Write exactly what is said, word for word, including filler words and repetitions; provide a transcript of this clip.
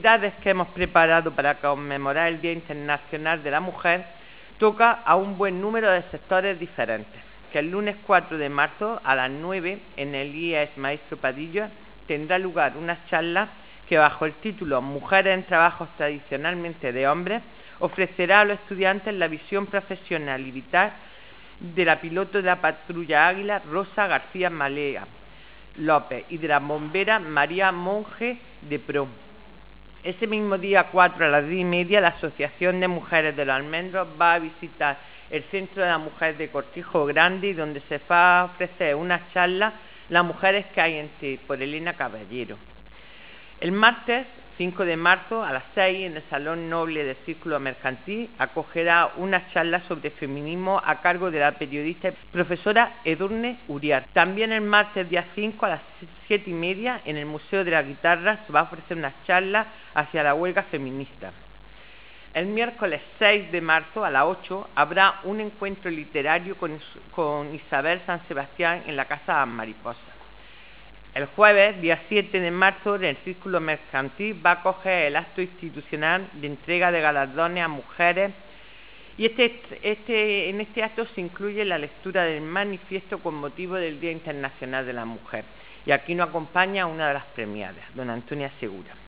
actividades que hemos preparado para conmemorar el Día Internacional de la Mujer toca a un buen número de sectores diferentes, que el lunes cuatro de marzo a las nueve en el I E S Maestro Padilla tendrá lugar una charla que bajo el título Mujeres en trabajos tradicionalmente de hombres ofrecerá a los estudiantes la visión profesional y vital de la piloto de la patrulla Águila Rosa García Malea López y de la bombera María Monge de Pro. Ese mismo día cuatro a las diez y media la Asociación de Mujeres de los Almendros va a visitar el Centro de la Mujer de Cortijo Grande, donde se va a ofrecer una charla Las mujeres que hay en ti, por Elena Caballero. El martes cinco de marzo a las seis en el Salón Noble del Círculo Mercantil acogerá una charla sobre feminismo a cargo de la periodista y profesora Edurne Uriar. También el martes día cinco a las siete y media en el Museo de la Guitarra se va a ofrecer una charla hacia la huelga feminista. El miércoles seis de marzo a las ocho habrá un encuentro literario con, con Isabel San Sebastián en la Casa Mariposa. El jueves, día siete de marzo, en el Círculo Mercantil va a acoger el acto institucional de entrega de galardones a mujeres y este, este, en este acto se incluye la lectura del manifiesto con motivo del Día Internacional de la Mujer. Y aquí nos acompaña una de las premiadas, don Antonia Segura.